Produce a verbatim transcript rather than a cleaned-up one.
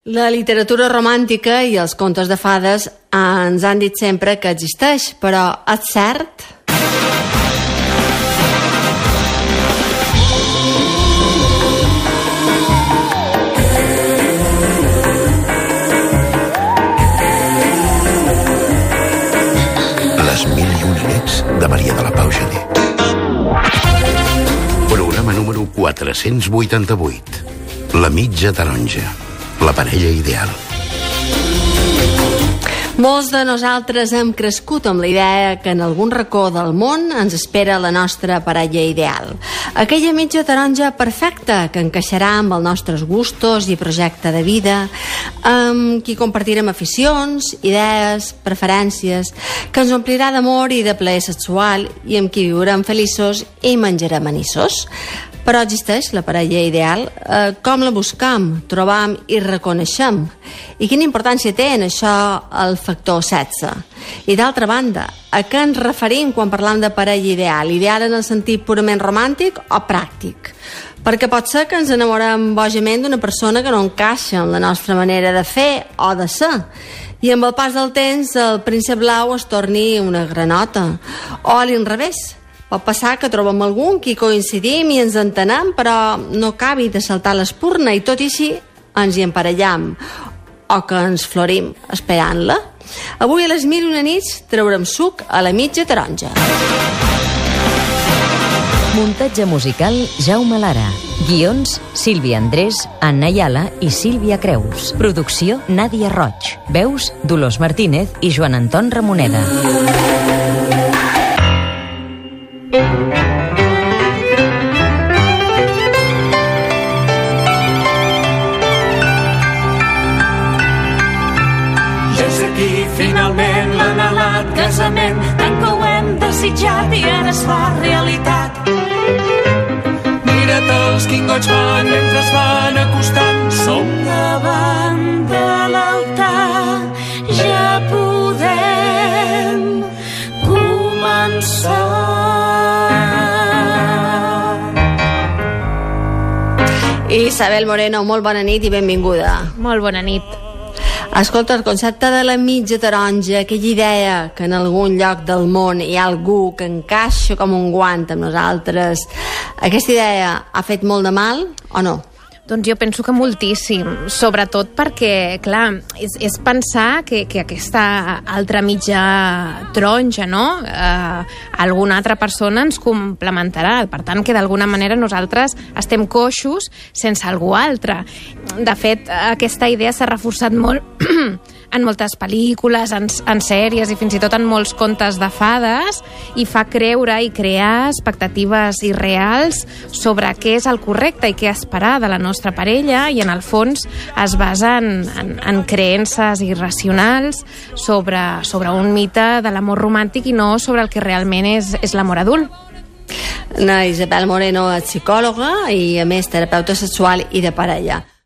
La literatura romàntica i els contes de fades ens han dit sempre que existeix, però és cert? Les mil i una nits de Maria de la Pau Gené. Programa número quatre-cents vuitanta-vuit. La mitja taronja. La parella ideal. Molts de nosaltres hem crescut amb la idea que en algun racó del món ens espera la nostra parella ideal. Aquella mitja taronja perfecta que encaixarà amb els nostres gustos i projecte de vida, amb qui compartirem aficions, idees, preferències, que ens omplirà d'amor i de plaer sexual i amb qui viurem feliços i menjarem anissos. Però existeix la parella ideal? Eh, com la buscam, trobam i reconeixem? I quina importància té en això el factor sexe? I d'altra banda, a què ens referim quan parlam de parella ideal? Ideal en el sentit purament romàntic o pràctic? Perquè pot ser que ens enamorem bojament d'una persona que no encaixa en la nostra manera de fer o de ser. I amb el pas del temps el príncep blau es torni una granota. O a l'inrevés. Pot passar que trobem algun qui coincidim i ens entenem, però no acabi de saltar l'espurna i tot i així ens hi emparellam. O que ens florim esperant-la. Avui a les mil i una nits traurem suc a la mitja taronja. Muntatge musical Jaume Lara. Guions Sílvia Andrés, Anna Ayala i Sílvia Creus. Producció Nàdia Roig. Veus Dolors Martínez i Joan Anton Ramoneda. Finalment l'anhelat casament, tant que ho hem desitjat i ara es fa realitat. Mira't els quingots van mentre es van acostant. Som davant de l'altar, ja podem començar. Isabel Moreno, molt bona nit i benvinguda. Molt bona nit. Escolta, el concepte de la mitja taronja, aquella idea que en algun lloc del món hi ha algú que encaixa com un guant amb nosaltres, aquesta idea ha fet molt de mal o no? Doncs jo penso que moltíssim, sobretot perquè, clar, és, és pensar que, que aquesta altra mitja taronja, no?, eh, alguna altra persona ens complementarà. Per tant, que d'alguna manera nosaltres estem coixos sense algú altre. De fet, aquesta idea s'ha reforçat molt en moltes pel·lícules, en, en sèries i fins i tot en molts contes de fades, i fa creure i crear expectatives irreals sobre què és el correcte i què esperar de la nostra parella, i en el fons es basa en, en, en creences irracionals sobre, sobre un mite de l'amor romàntic i no sobre el que realment és, és l'amor adult. Na Isabel Moreno és psicòloga i a més terapeuta sexual i de parella.